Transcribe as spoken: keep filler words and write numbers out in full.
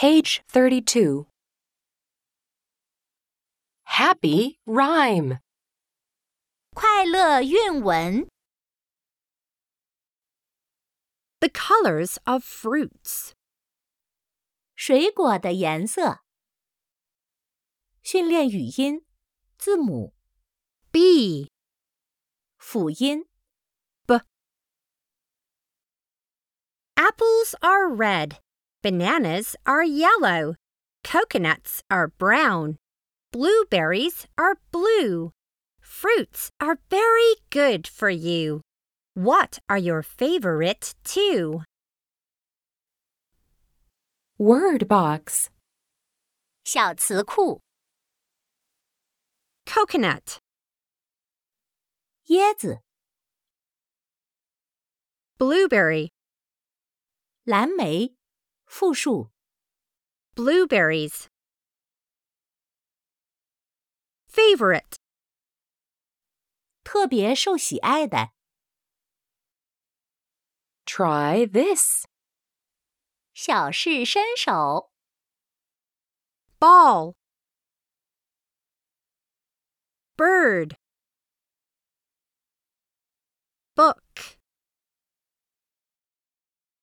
Page thirty-two. Happy rhyme. 快乐韵文 The colors of fruits. 水果的颜色训练语音字母 B, 辅音 B. Apples are red. Bananas are yellow. Coconuts are brown. Blueberries are blue. Fruits are very good for you. What are your favorite two? Word box. 小词库 Coconut, 椰子 blueberry, 蓝莓复数 blueberries. Favorite, 特别受喜爱的 Try this. 小试身手 ball, bird.